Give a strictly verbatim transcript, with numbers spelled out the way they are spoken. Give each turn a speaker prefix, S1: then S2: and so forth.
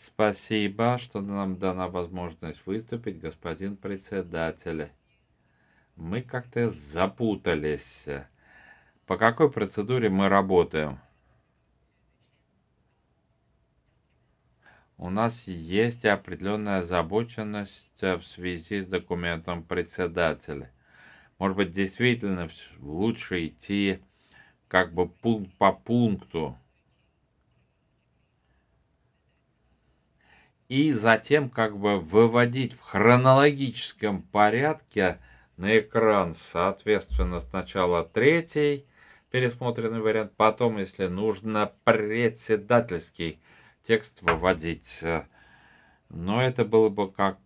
S1: Спасибо, что нам дана возможность выступить, господин председатель. Мы как-то запутались. По какой процедуре мы работаем? У нас есть определенная озабоченность в связи с документом председателя. Может быть, действительно лучше идти как бы пункт по пункту. И затем как бы выводить в хронологическом порядке на экран, соответственно, сначала третий пересмотренный вариант, потом, если нужно, председательский текст выводить. Но это было бы как